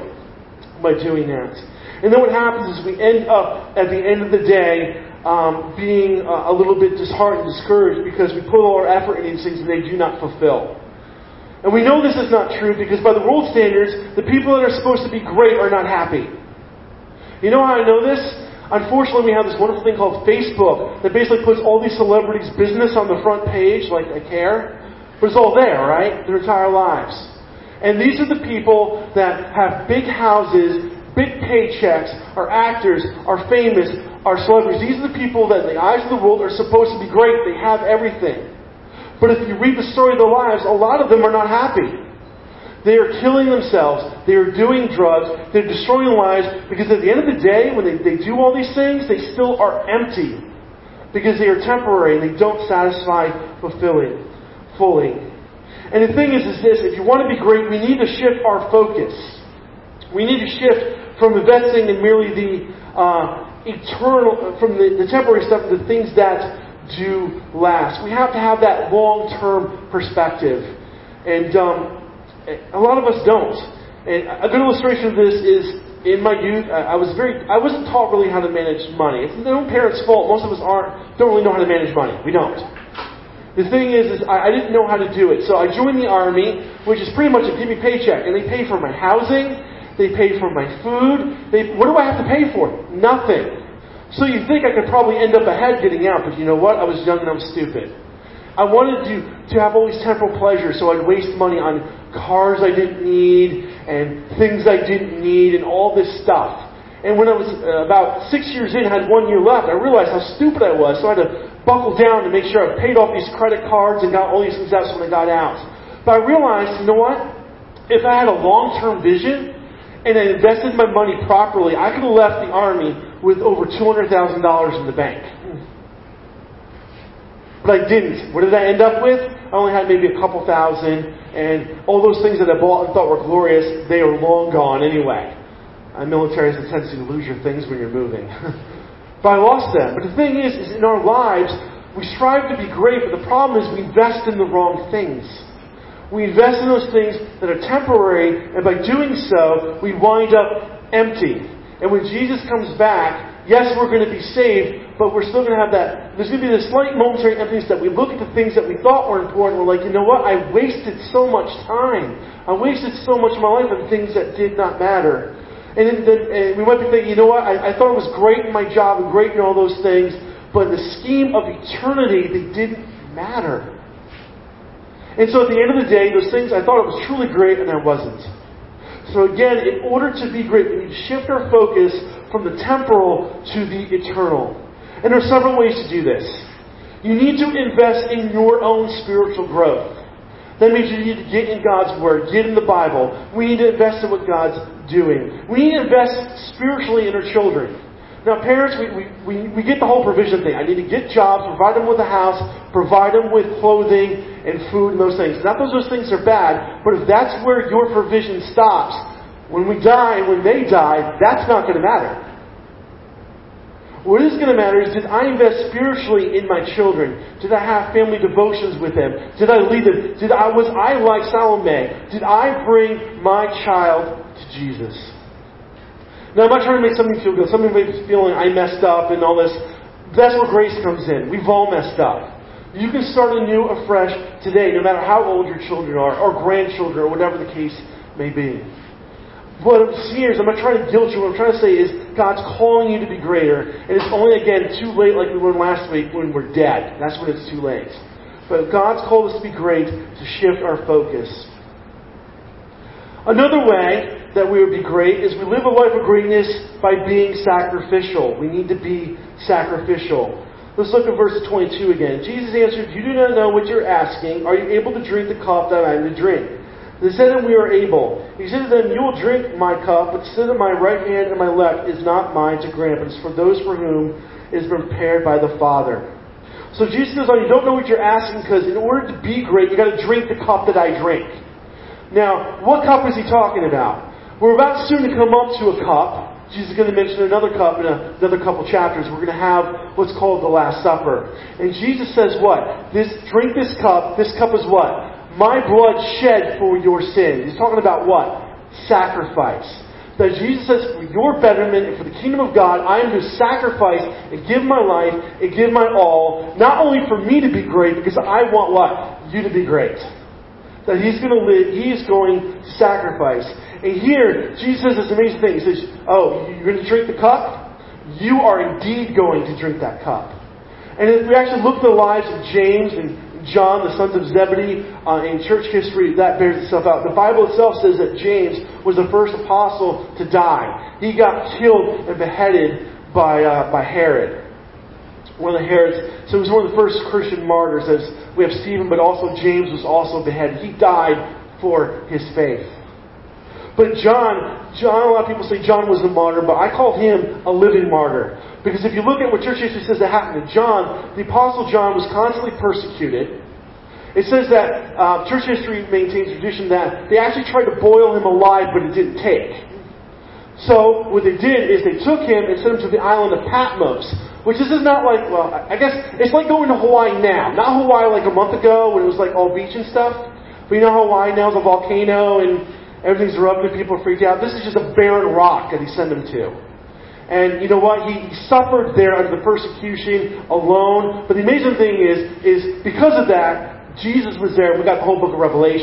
by doing that. And then what happens is we end up, at the end of the day, um, being uh, a little bit disheartened, discouraged, because we put all our effort in these things and they do not fulfill. And we know this is not true because by the world standards, the people that are supposed to be great are not happy. You know how I know this? Unfortunately, we have this wonderful thing called Facebook that basically puts all these celebrities' business on the front page, like I care. But it's all there, right? Their entire lives. And these are the people that have big houses, big paychecks, are actors, are famous, are celebrities. These are the people that in the eyes of the world are supposed to be great. They have everything. But if you read the story of their lives, a lot of them are not happy. They are killing themselves. They are doing drugs. They're destroying lives because at the end of the day, when they, they do all these things, they still are empty because they are temporary and they don't satisfy fulfilling fully. And the thing is, is this, if you want to be great, we need to shift our focus. We need to shift from investing in merely the uh, eternal, from the, the temporary stuff to the things that do last. We have to have that long-term perspective. And um, a lot of us don't. And a good illustration of this is in my youth, I was very, I wasn't taught really how to manage money. It's no parents' fault. Most of us aren't, don't really know how to manage money. We don't. The thing is, is I, I didn't know how to do it. So I joined the Army, which is pretty much a give me paycheck. And they pay for my housing. They pay for my food. They, what do I have to pay for? Nothing. So you think I could probably end up ahead getting out, but you know what? I was young and I'm stupid. I wanted to, to have all these temporal pleasures, so I'd waste money on cars I didn't need and things I didn't need and all this stuff. And when I was uh, about six years in, I had one year left, I realized how stupid I was, so I had to buckle down to make sure I paid off these credit cards and got all these things out when I got out. But I realized, you know what? If I had a long-term vision and I invested my money properly, I could have left the Army with over two hundred thousand dollars in the bank. But I didn't. What did I end up with? I only had maybe a couple thousand, and all those things that I bought and thought were glorious, they are long gone anyway. Uh, military has a tendency to lose your things when you're moving. But I lost them. But the thing is, is in our lives, we strive to be great, but the problem is we invest in the wrong things. We invest in those things that are temporary, and by doing so, we wind up empty. And when Jesus comes back, yes, we're going to be saved, but we're still going to have that. There's going to be this slight momentary emptiness that we look at the things that we thought were important. We're like, you know what? I wasted so much time. I wasted so much of my life on things that did not matter. And then, then and we might be thinking, you know what? I, I thought it was great in my job and great in all those things, but in the scheme of eternity, they didn't matter. And so at the end of the day, those things, I thought it was truly great, and I wasn't. So again, in order to be great, we need to shift our focus from the temporal to the eternal. And there are several ways to do this. You need to invest in your own spiritual growth. That means you need to get in God's Word, get in the Bible. We need to invest in what God's doing. We need to invest spiritually in our children. Now, parents, we, we, we, we get the whole provision thing. I need to get jobs, provide them with a house, provide them with clothing and food and those things. Not that those things are bad, but if that's where your provision stops, when we die, when they die, that's not going to matter. What is going to matter is, did I invest spiritually in my children? Did I have family devotions with them? Did I lead them? Did I was I like Salome? Did I bring my child to Jesus? Now, I'm not trying to make somebody feel good. Somebody may be feeling I messed up and all this. That's where grace comes in. We've all messed up. You can start anew, afresh today, no matter how old your children are, or grandchildren, or whatever the case may be. What I'm saying is, I'm not trying to guilt you. What I'm trying to say is, God's calling you to be greater. And it's only, again, too late like we learned last week when we're dead. That's when it's too late. But God's called us to be great, to shift our focus. Another way that we would be great is we live a life of greatness by being sacrificial. We need to be sacrificial. Let's look at verse twenty-two again. Jesus answered, "You do not know what you're asking. Are you able to drink the cup that I am to drink?" They said to him, "We are able." He said to them, "You will drink my cup, but to sit at my right hand and my left is not mine to grant, but it's for those for whom it is prepared by the Father." So Jesus says, "Oh, you don't know what you're asking, because in order to be great, you've got to drink the cup that I drink." Now, what cup is he talking about? We're about soon to come up to a cup. Jesus is going to mention another cup in another couple chapters. We're going to have what's called the Last Supper. And Jesus says what? This drink this cup. This cup is what? My blood shed for your sins. He's talking about what? Sacrifice. That Jesus says, for your betterment and for the kingdom of God, I am to sacrifice and give my life and give my all, not only for me to be great, because I want what? You to be great. That He's going to live, He is going to sacrifice. And here, Jesus says this amazing thing. He says, oh, you're going to drink the cup? You are indeed going to drink that cup. And if we actually look at the lives of James and John, the sons of Zebedee, uh, in church history, that bears itself out. The Bible itself says that James was the first apostle to die. He got killed and beheaded by uh, by Herod. One of the Herods. So he was one of the first Christian martyrs. As we have Stephen, but also James was also beheaded. He died for his faith. But John, John, a lot of people say John was a martyr, but I call him a living martyr. Because if you look at what church history says that happened to John, the Apostle John was constantly persecuted. It says that uh, church history maintains tradition that they actually tried to boil him alive, but it didn't take. So what they did is they took him and sent him to the island of Patmos, which this is not like, well, I guess it's like going to Hawaii now. Not Hawaii like a month ago when it was like all beach and stuff. But you know Hawaii now is a volcano and everything's erupting, people are freaked out. This is just a barren rock that he sent him to. And you know what? He, he suffered there under the persecution alone. But the amazing thing is, is because of that, Jesus was there. We got the whole book of Revelation.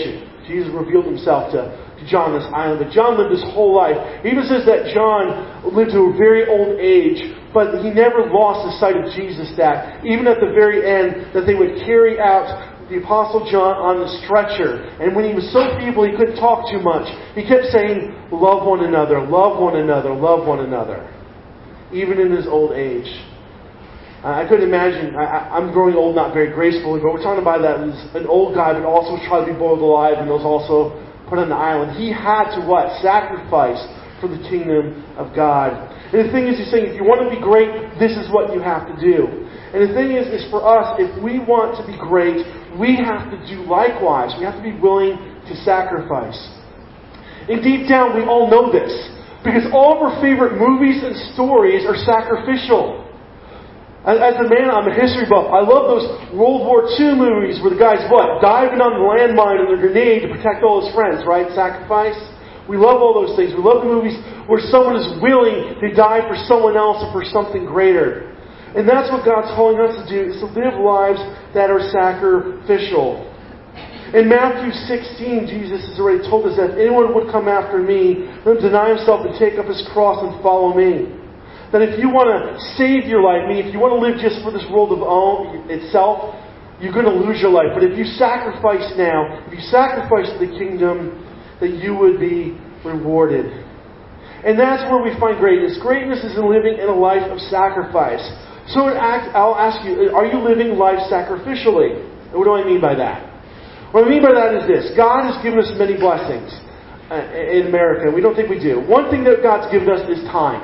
Jesus revealed himself to, to John on this island. But John lived his whole life. It even says that John lived to a very old age, but he never lost the sight of Jesus, that even at the very end, that they would carry out the Apostle John on the stretcher. And when he was so feeble he couldn't talk too much, he kept saying, love one another, love one another, love one another. Even in his old age. I couldn't imagine, I, I'm growing old, not very gracefully, but we're talking about that as an old guy, but also tried to be boiled alive and was also put on the island. He had to what? Sacrifice for the kingdom of God. And the thing is, he's saying, if you want to be great, this is what you have to do. And the thing is, is for us, if we want to be great, we have to do likewise. We have to be willing to sacrifice. And deep down, we all know this. Because all of our favorite movies and stories are sacrificial. As a man, I'm a history buff. I love those World War Two movies where the guy's what? Diving on the landmine and the grenade to protect all his friends, right? Sacrifice. We love all those things. We love the movies where someone is willing to die for someone else or for something greater. And that's what God's calling us to do, is to live lives that are sacrificial. In Matthew sixteen, Jesus has already told us that if anyone would come after me, let him deny himself and take up his cross and follow me. That if you want to save your life, I mean, if you want to live just for this world of own itself, you're going to lose your life. But if you sacrifice now, if you sacrifice the kingdom, that you would be rewarded. And that's where we find greatness. Greatness is in living in a life of sacrifice. So I'll ask you, are you living life sacrificially? And what do I mean by that? What I mean by that is this. God has given us many blessings in America. We don't think we do. One thing that God's given us is time.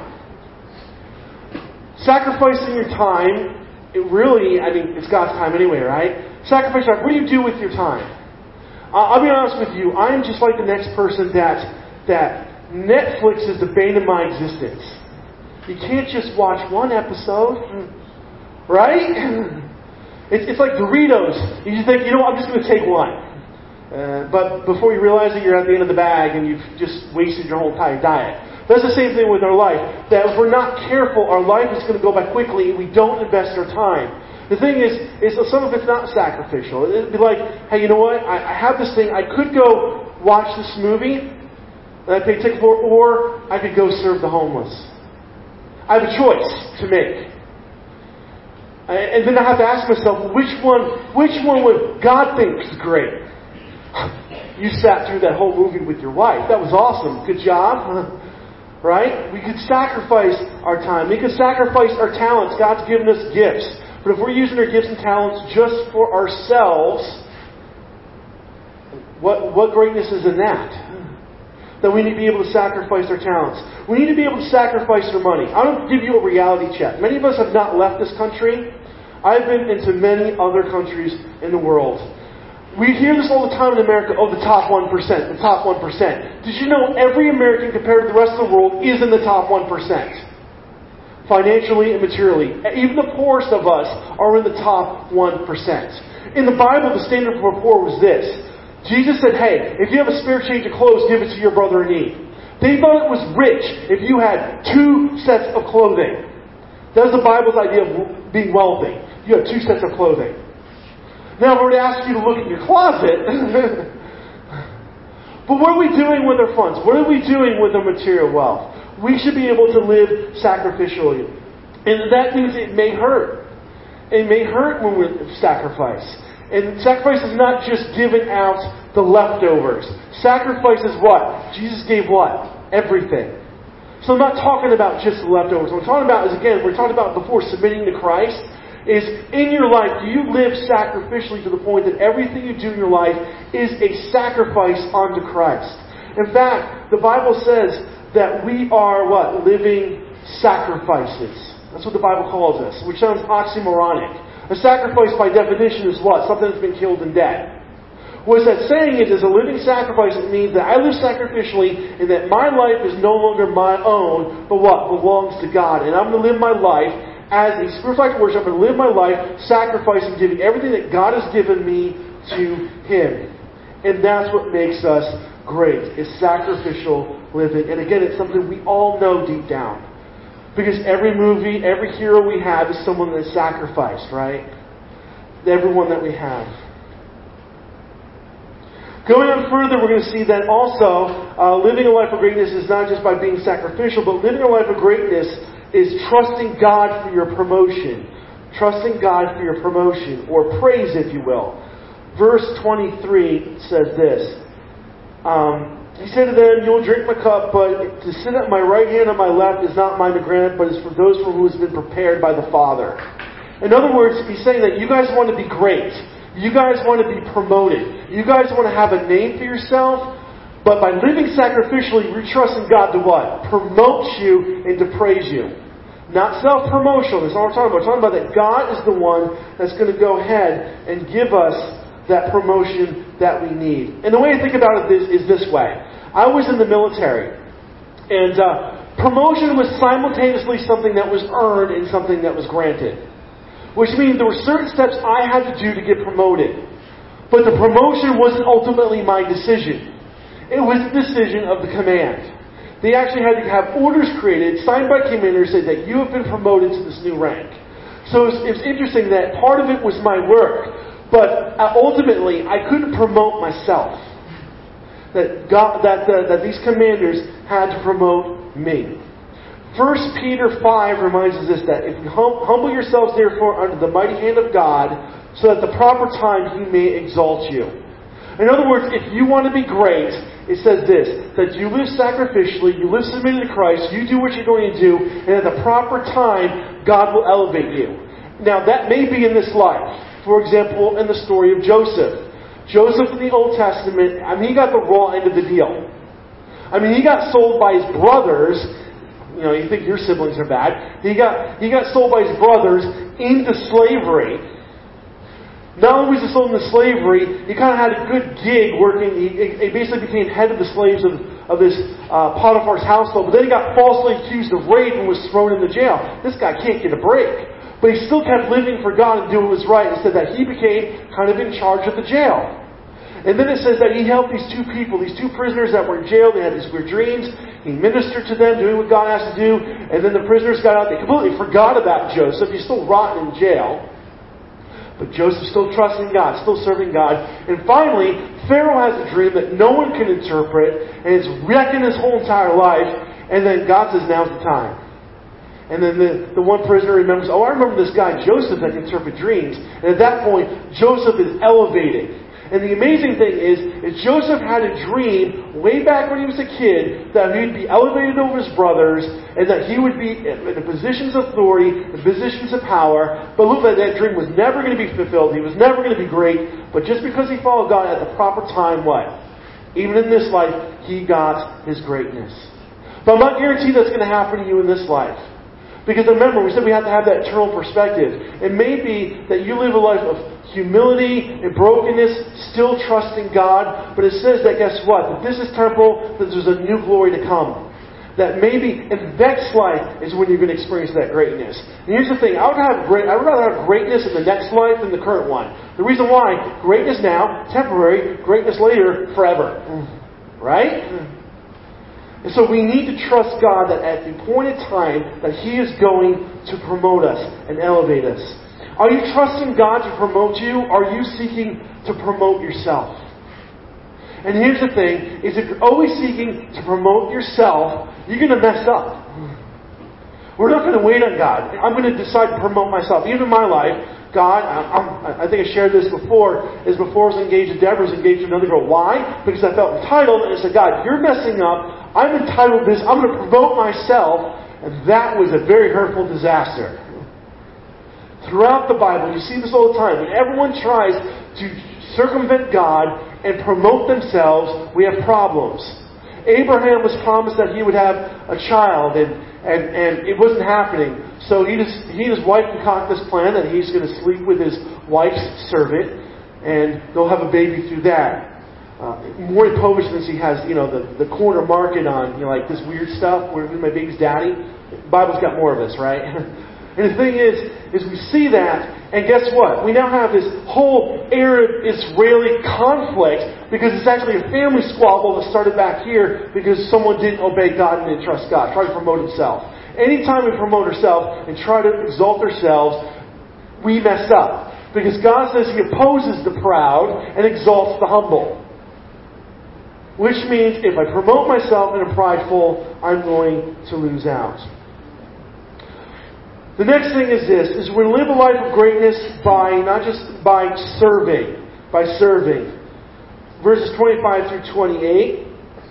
Sacrificing your time, it really, I mean, it's God's time anyway, right? Sacrifice your time. What do you do with your time? Uh, I'll be honest with you. I am just like the next person that that Netflix is the bane of my existence. You can't just watch one episode, right? It's, it's like Doritos. You just think, you know what, I'm just going to take one. Uh, but before you realize it, you're at the end of the bag and you've just wasted your whole entire diet. That's the same thing with our life. That if we're not careful, our life is going to go by quickly and we don't invest our time. The thing is, is some of it's not sacrificial. It'd be like, hey, you know what? I, I have this thing. I could go watch this movie that I paid ticket for, or I could go serve the homeless. I have a choice to make. And then I have to ask myself, which one, which one would God think is great? You sat through that whole movie with your wife. That was awesome. Good job. Right? We could sacrifice our time. We could sacrifice our talents. God's given us gifts. But if we're using our gifts and talents just for ourselves, what, what greatness is in that? That we need to be able to sacrifice our talents. We need to be able to sacrifice our money. I'm going to give you a reality check. Many of us have not left this country. I've been into many other countries in the world. We hear this all the time in America, oh, the top one percent, the top one percent. Did you know every American compared to the rest of the world is in the top one percent? Financially and materially. Even the poorest of us are in the top one percent. In the Bible, the standard for poor was this. Jesus said, hey, if you have a spare change of clothes, give it to your brother in need. They thought it was rich if you had two sets of clothing. That was the Bible's idea of being wealthy. You have two sets of clothing. Now, if I were to ask you to look in your closet, but what are we doing with our funds? What are we doing with our material wealth? We should be able to live sacrificially. And that means it may hurt. It may hurt when we sacrifice. And sacrifice is not just giving out the leftovers. Sacrifice is what? Jesus gave what? Everything. So I'm not talking about just the leftovers. What I'm talking about is, again, we're talking about before submitting to Christ, is in your life, do you live sacrificially to the point that everything you do in your life is a sacrifice unto Christ? In fact, the Bible says that we are what? Living sacrifices. That's what the Bible calls us, which sounds oxymoronic. A sacrifice by definition is what? Something that's been killed and dead. What that saying is, as a living sacrifice, it means that I live sacrificially and that my life is no longer my own, but what? Belongs to God. And I'm going to live my life as a spiritual act of worship. I'm going to live my life sacrificing, giving everything that God has given me to Him. And that's what makes us great, is sacrificial living. And again, it's something we all know deep down. Because every movie, every hero we have is someone that sacrificed, right? Everyone that we have. Going on further, we're going to see that also uh, living a life of greatness is not just by being sacrificial, but living a life of greatness is trusting God for your promotion. Trusting God for your promotion, or praise, if you will. Verse twenty-three says this. Um, he said to them, "You will drink my cup, but to sit at my right hand and my left is not mine to grant, but is for those for whom it has been prepared by the Father." In other words, he's saying that you guys want to be great. You guys want to be promoted. You guys want to have a name for yourself. But by living sacrificially, you're trusting God to what? Promote you and to praise you. Not self-promotion. That's not what we're talking about. We're talking about that God is the one that's going to go ahead and give us that promotion that we need. And the way I think about it is, is this way. I was in the military. And uh, promotion was simultaneously something that was earned and something that was granted. Which means there were certain steps I had to do to get promoted. But the promotion wasn't ultimately my decision. It was the decision of the command. They actually had to have orders created, signed by commanders, saying that you have been promoted to this new rank. So it's, it's interesting that part of it was my work. But ultimately, I couldn't promote myself. That God, that, that, that these commanders had to promote me. First Peter five reminds us this, that if you hum, humble yourselves therefore under the mighty hand of God, so that at the proper time He may exalt you. In other words, if you want to be great, it says this, that you live sacrificially, you live submitted to Christ, you do what you're going to do, and at the proper time, God will elevate you. Now, that may be in this life. For example, in the story of Joseph. Joseph in the Old Testament, I mean, he got the raw end of the deal. I mean, he got sold by his brothers. You know, you think your siblings are bad. He got he got sold by his brothers into slavery. Not only was he sold into slavery, he kind of had a good gig working. He, he basically became head of the slaves of, of this uh, Potiphar's household. But then he got falsely accused of rape and was thrown into jail. This guy can't get a break. But he still kept living for God and doing what was right. It said that he became kind of in charge of the jail. And then it says that he helped these two people, these two prisoners that were in jail. They had these weird dreams. He ministered to them, doing what God asked to do. And then the prisoners got out. They completely forgot about Joseph. He's still rotting in jail. But Joseph's still trusting God, still serving God. And finally, Pharaoh has a dream that no one can interpret. And it's wrecking his whole entire life. And then God says, now's the time. And then the, the one prisoner remembers, oh, I remember this guy, Joseph, that can interpret dreams. And at that point, Joseph is elevated. And the amazing thing is, is Joseph had a dream way back when he was a kid that he would be elevated over his brothers and that he would be in the positions of authority, the positions of power. But look, like that dream was never going to be fulfilled. He was never going to be great. But just because he followed God at the proper time, what? Even in this life, he got his greatness. But I'm not guaranteed that's going to happen to you in this life. Because remember, we said we have to have that eternal perspective. It may be that you live a life of humility and brokenness, still trusting God. But it says that, guess what? That this is temporal, that there's a new glory to come. That maybe in the next life is when you're going to experience that greatness. And here's the thing. I would, have great, I would rather have greatness in the next life than the current one. The reason why, greatness now, temporary, greatness later, forever. Right? And so we need to trust God that at the appointed time that He is going to promote us and elevate us. Are you trusting God to promote you? Or are you seeking to promote yourself? And here's the thing, is if you're always seeking to promote yourself, you're going to mess up. We're not going to wait on God. I'm going to decide to promote myself. Even in my life, God, I'm, I think I shared this before, is before I was engaged to Deborah, I was engaged to another girl. Why? Because I felt entitled, and I said, God, you're messing up. I'm entitled to this. I'm going to promote myself. And that was a very hurtful disaster. Throughout the Bible, you see this all the time. When everyone tries to circumvent God and promote themselves, we have problems. Abraham was promised that he would have a child, and, and, and it wasn't happening. So he, just, he and his wife concoct this plan that he's going to sleep with his wife's servant, and they'll have a baby through that. Uh, Maury Povich thinks he has, you know, the, the corner market on, you know, like this weird stuff, where my baby's daddy. The Bible's got more of this, right? And the thing is, is we see that, and guess what? We now have this whole Arab-Israeli conflict because it's actually a family squabble that started back here because someone didn't obey God and didn't trust God, tried to promote himself. Anytime we promote ourselves and try to exalt ourselves, we mess up. Because God says He opposes the proud and exalts the humble. Which means if I promote myself and am prideful, I'm going to lose out. The next thing is this, is we live a life of greatness by, not just by serving, by serving. Verses twenty-five through twenty-eight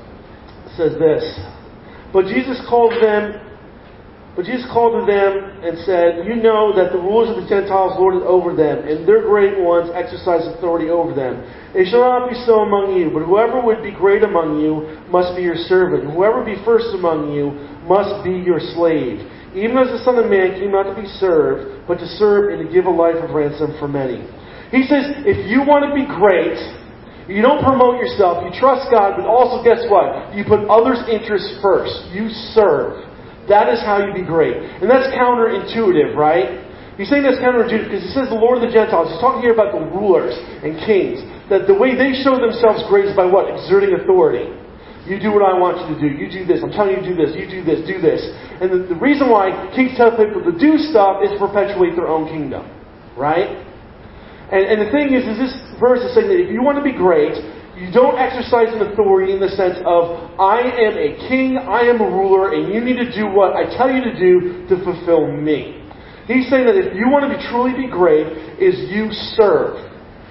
says this, But Jesus called them, but Jesus called to them and said, You know that the rulers of the Gentiles lord it over them, and their great ones exercise authority over them. It shall not be so among you, but whoever would be great among you must be your servant. Whoever be first among you must be your slave. Even as the Son of Man came not to be served, but to serve and to give a life of ransom for many. He says, if you want to be great, you don't promote yourself, you trust God, but also guess what? You put others' interests first. You serve. That is how you be great. And that's counterintuitive, right? He's saying that's counterintuitive because he says the Lord of the Gentiles. He's talking here about the rulers and kings. That the way they show themselves great is by what? Exerting authority. You do what I want you to do. You do this. I'm telling you to do this. You do this. Do this. And the, the reason why kings tell people to do stuff is to perpetuate their own kingdom. Right? And, and the thing is, is this verse is saying that if you want to be great, you don't exercise an authority in the sense of, I am a king, I am a ruler, and you need to do what I tell you to do to fulfill me. He's saying that if you want to be truly be great, is you serve.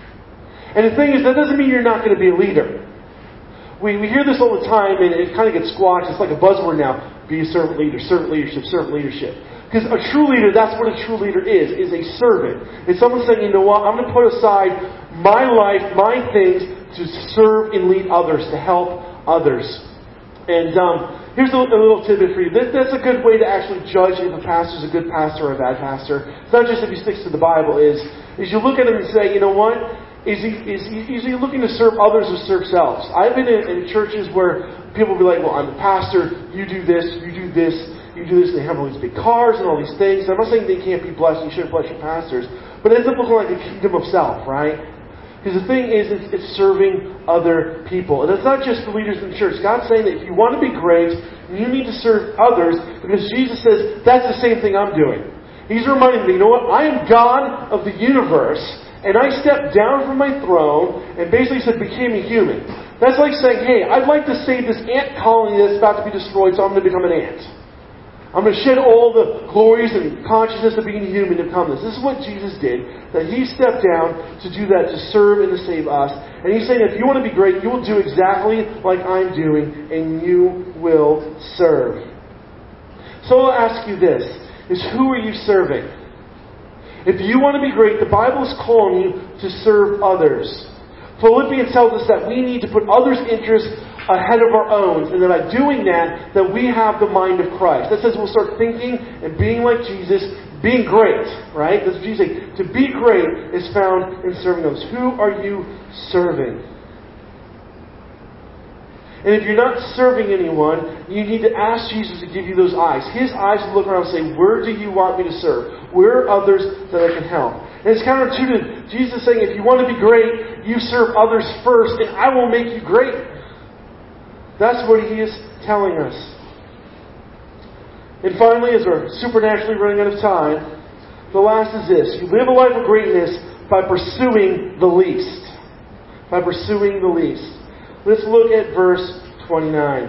And the thing is, that doesn't mean you're not going to be a leader. We we hear this all the time, and it kind of gets squashed. It's like a buzzword now. Be a servant leader, servant leadership, servant leadership. Because a true leader, that's what a true leader is, is a servant. It's someone saying, you know what, I'm going to put aside my life, my things, to serve and lead others, to help others. And um, here's a, a little tidbit for you. That, that's a good way to actually judge if a pastor's a good pastor or a bad pastor. It's not just if he sticks to the Bible. Is, is you look at him and say, you know what? Is he, is, he, is he looking to serve others or serve selves? I've been in, in churches where people will be like, well, I'm the pastor, you do this, you do this, you do this, and they have all these big cars and all these things. I'm not saying they can't be blessed, you shouldn't bless your pastors, but it ends up looking like a kingdom of self, right? Because the thing is, it's, it's serving other people. And it's not just the leaders in the church. God's saying that if you want to be great, you need to serve others, because Jesus says, that's the same thing I'm doing. He's reminding me, you know what, I am God of the universe, and I stepped down from my throne and basically said, became a human. That's like saying, hey, I'd like to save this ant colony that's about to be destroyed, so I'm going to become an ant. I'm going to shed all the glories and consciousness of being human to become this. This is what Jesus did. That He stepped down to do that, to serve and to save us. And He's saying, if you want to be great, you will do exactly like I'm doing, and you will serve. So I'll ask you this, is who are you serving? If you want to be great, the Bible is calling you to serve others. Philippians tells us that we need to put others' interests ahead of our own, and that by doing that, that we have the mind of Christ. That says we'll start thinking and being like Jesus, being great, right? That's what Jesus saying. To be great is found in serving others. Who are you serving? And if you're not serving anyone, you need to ask Jesus to give you those eyes. His eyes will look around and say, where do you want me to serve? Where are others that I can help? And it's counterintuitive. Jesus is saying, if you want to be great, you serve others first, and I will make you great. That's what He is telling us. And finally, as we're supernaturally running out of time, the last is this. You live a life of greatness by pursuing the least. By pursuing the least. Let's look at verse twenty-nine.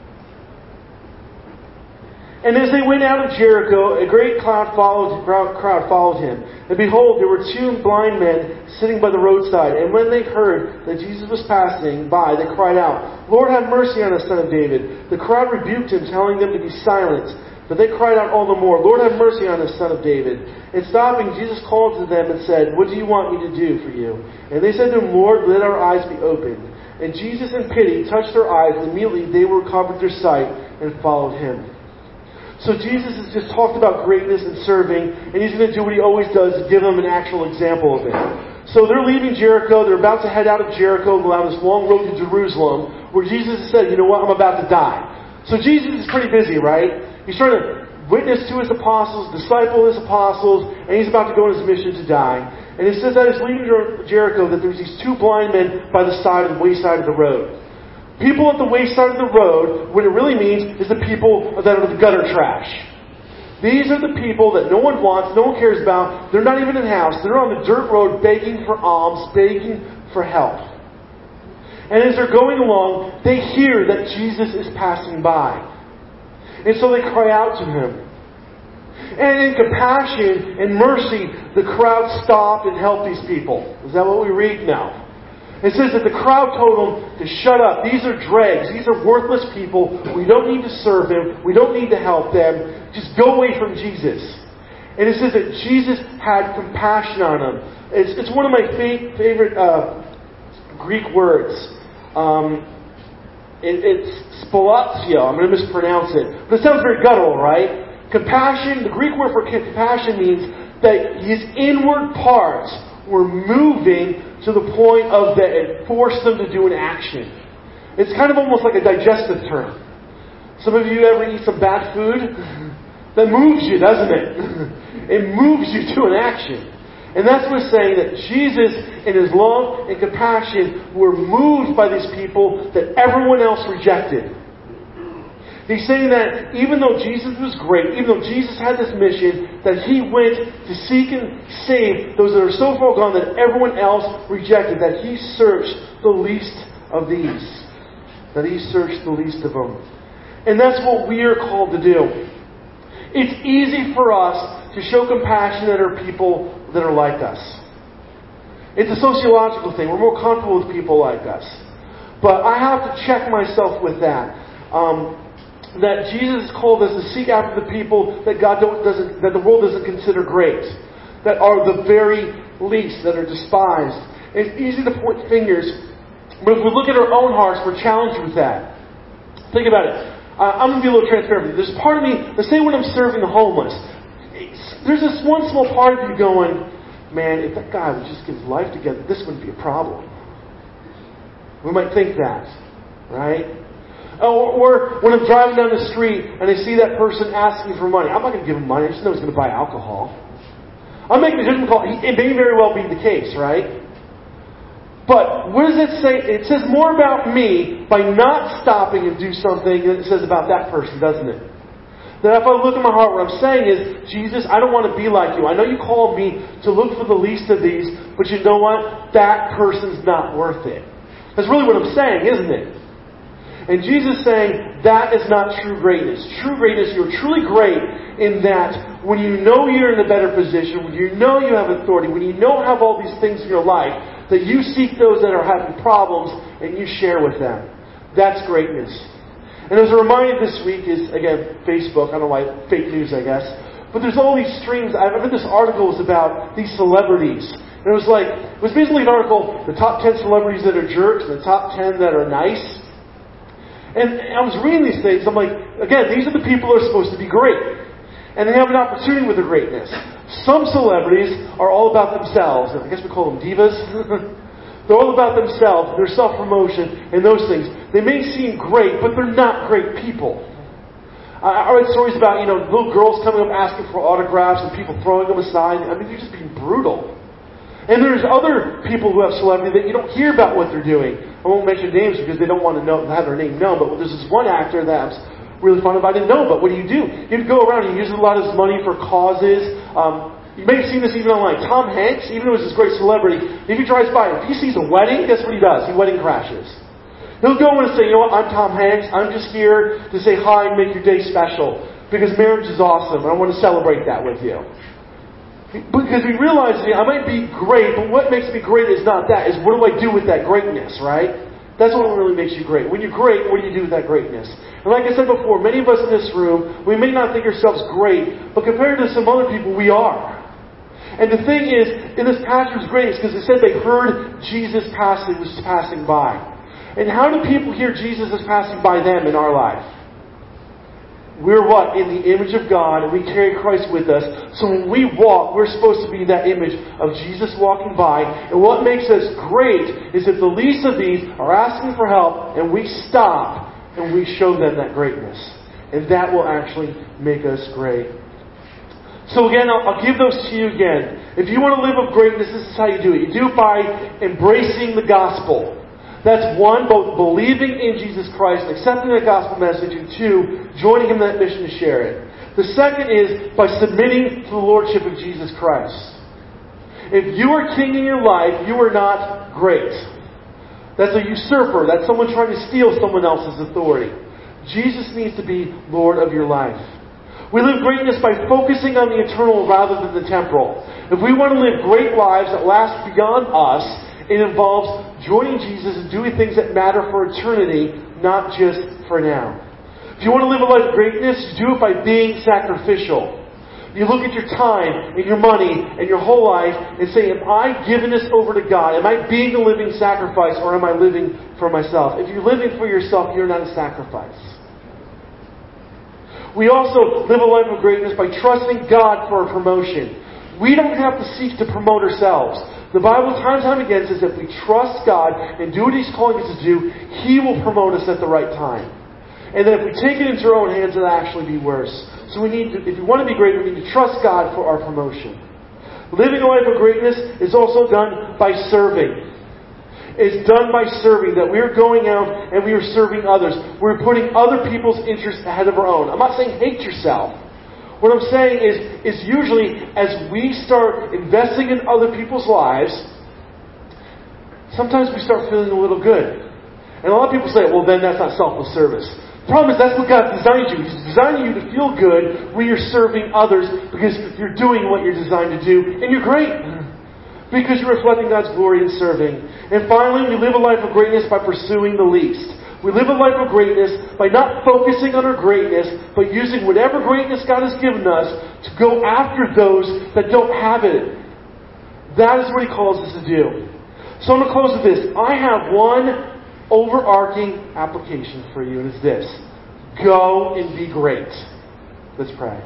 And as they went out of Jericho, a great crowd followed, crowd followed him. And behold, there were two blind men sitting by the roadside. And when they heard that Jesus was passing by, they cried out, Lord, have mercy on us, Son of David. The crowd rebuked him, telling them to be silent. But they cried out all the more, Lord, have mercy on us, Son of David. And stopping, Jesus called to them and said, what do you want me to do for you? And they said to him, Lord, let our eyes be opened. And Jesus, in pity, touched their eyes, and immediately they recovered their sight and followed him. So Jesus has just talked about greatness and serving, and He's going to do what He always does, give them an actual example of it. So they're leaving Jericho, they're about to head out of Jericho, go down this long road to Jerusalem, where Jesus has said, you know what, I'm about to die. So Jesus is pretty busy, right? He's trying to witness to His apostles, disciple His apostles, and He's about to go on His mission to die. And it says that He's leaving Jericho, that there's these two blind men by the side of the wayside of the road. People at the wayside of the road, what it really means is the people that are the gutter trash. These are the people that no one wants, no one cares about. They're not even in the house. They're on the dirt road begging for alms, begging for help. And as they're going along, they hear that Jesus is passing by. And so they cry out to Him. And in compassion and mercy, the crowd stopped and helped these people. Is that what we read now? It says that the crowd told them to shut up. These are dregs. These are worthless people. We don't need to serve them. We don't need to help them. Just go away from Jesus. And it says that Jesus had compassion on them. It's, it's one of my fa- favorite uh, Greek words. Um, it, it's spalatia. I'm going to mispronounce it. But it sounds very guttural, right? Compassion, the Greek word for compassion means that his inward parts were moving to the point of that it forced them to do an action. It's kind of almost like a digestive term. Some of you ever eat some bad food? That moves you, doesn't it? It moves you to an action. And that's what it's saying, that Jesus, in His love and compassion, were moved by these people that everyone else rejected. He's saying that even though Jesus was great, even though Jesus had this mission, that He went to seek and save those that are so far gone that everyone else rejected, that He searched the least of these. That He searched the least of them. And that's what we are called to do. It's easy for us to show compassion at our people that are like us. It's a sociological thing. We're more comfortable with people like us. But I have to check myself with that. Um... That Jesus called us to seek after the people that God don't, doesn't, that the world doesn't consider great, that are the very least, that are despised. And it's easy to point fingers, but if we look at our own hearts, we're challenged with that. Think about it. Uh, I'm going to be a little transparent with you. There's part of me, let's say when I'm serving the homeless, there's this one small part of you going, man, if that guy would just get his life together, this wouldn't be a problem. We might think that, right? Or, or when I'm driving down the street and I see that person asking for money, I'm not going to give him money. I just know he's going to buy alcohol. I'm making a judgment call. It may very well be the case, right? But what does it say? It says more about me by not stopping and do something than it says about that person, doesn't it? That if I look in my heart, what I'm saying is, Jesus, I don't want to be like you. I know you called me to look for the least of these, but you know what? That person's not worth it. That's really what I'm saying, isn't it? And Jesus is saying, that is not true greatness. True greatness, you're truly great in that when you know you're in a better position, when you know you have authority, when you know you have all these things in your life, that you seek those that are having problems and you share with them. That's greatness. And as a reminder this week is, again, Facebook. I don't know why, fake news, I guess. But there's all these streams. I read this article was about these celebrities. And it was like, it was basically an article, the top ten celebrities that are jerks and the top ten that are nice. And I was reading these things, I'm like, again, these are the people that are supposed to be great. And they have an opportunity with their greatness. Some celebrities are all about themselves. And I guess we call them divas. They're all about themselves, their self-promotion, and those things. They may seem great, but they're not great people. I read stories about, you know, little girls coming up asking for autographs and people throwing them aside. I mean, they're just being brutal. And there's other people who have celebrity that you don't hear about what they're doing. I won't mention names because they don't want to know, have their name known. But there's this one actor that I was really fond of. I didn't know, but what do you do? He'd go around and he uses a lot of his money for causes. Um, you may have seen this even online. Tom Hanks, even though he's this great celebrity, if he drives by, if he sees a wedding, guess what he does? He wedding crashes. He'll go in and say, you know what, I'm Tom Hanks. I'm just here to say hi and make your day special because marriage is awesome and I want to celebrate that with you. Because we realize, I might be great, but what makes me great is not that. Is what do I do with that greatness, right? That's what really makes you great. When you're great, what do you do with that greatness? And like I said before, many of us in this room, we may not think ourselves great, but compared to some other people, we are. And the thing is, in this passage was great because it said they heard Jesus passing, was passing by. And how do people hear Jesus is passing by them in our life? We're what? In the image of God, and we carry Christ with us. So when we walk, we're supposed to be that image of Jesus walking by. And what makes us great is that the least of these are asking for help, and we stop, and we show them that greatness. And that will actually make us great. So again, I'll, I'll give those to you again. If you want to live with greatness, this is how you do it. You do it by embracing the gospel. That's one, both believing in Jesus Christ, accepting the gospel message, and two, joining Him in that mission to share it. The second is by submitting to the Lordship of Jesus Christ. If you are king in your life, you are not great. That's a usurper. That's someone trying to steal someone else's authority. Jesus needs to be Lord of your life. We live greatness by focusing on the eternal rather than the temporal. If we want to live great lives that last beyond us, it involves joining Jesus and doing things that matter for eternity, not just for now. If you want to live a life of greatness, you do it by being sacrificial. You look at your time and your money and your whole life and say, am I giving this over to God? Am I being a living sacrifice, or am I living for myself? If you're living for yourself, you're not a sacrifice. We also live a life of greatness by trusting God for a promotion. We don't have to seek to promote ourselves. The Bible time and time again says that if we trust God and do what He's calling us to do, He will promote us at the right time. And then if we take it into our own hands, it'll actually be worse. So we need to, if we want to be great, we need to trust God for our promotion. Living a life of greatness is also done by serving. It's done by serving, that we're going out and we are serving others. We're putting other people's interests ahead of our own. I'm not saying hate yourself. What I'm saying is, is usually as we start investing in other people's lives, sometimes we start feeling a little good. And a lot of people say, well, then that's not selfless service. The problem is that's what God designed you. He's designing you to feel good when you're serving others because you're doing what you're designed to do, and you're great. Because you're reflecting God's glory in serving. And finally, we live a life of greatness by pursuing the least. We live a life of greatness by not focusing on our greatness, but using whatever greatness God has given us to go after those that don't have it. That is what He calls us to do. So I'm going to close with this. I have one overarching application for you, and it's this. Go and be great. Let's pray.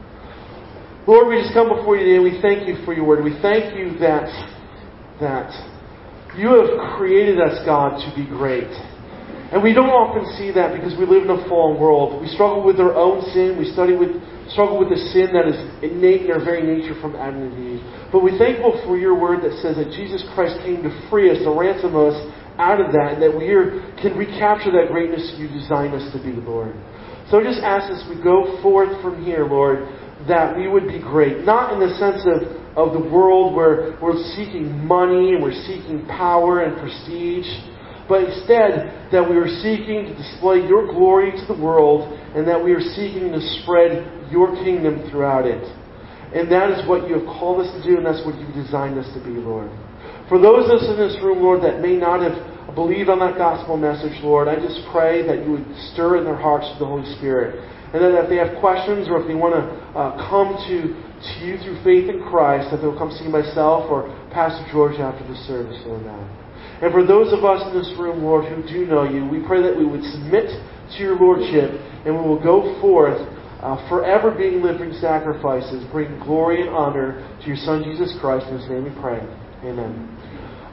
Lord, we just come before you today and we thank you for your word. We thank you that, that you have created us, God, to be great. And we don't often see that because we live in a fallen world. We struggle with our own sin. We study with, struggle with the sin that is innate in our very nature from Adam and Eve. But we're thankful for your word that says that Jesus Christ came to free us, to ransom us out of that, and that we are, can recapture that greatness you designed us to be, Lord. So I just ask as we go forth from here, Lord, that we would be great. Not in the sense of, of the world where we're seeking money and we're seeking power and prestige, but instead that we are seeking to display your glory to the world, and that we are seeking to spread your kingdom throughout it. And that is what you have called us to do, and that's what you've designed us to be, Lord. For those of us in this room, Lord, that may not have believed on that gospel message, Lord, I just pray that you would stir in their hearts through the Holy Spirit. And that if they have questions or if they want to uh, come to, to you through faith in Christ, that they'll come see myself or Pastor George after the service, Lord God. And for those of us in this room, Lord, who do know you, we pray that we would submit to your Lordship and we will go forth uh, forever being living sacrifices, bringing glory and honor to your Son, Jesus Christ. In His name we pray. Amen.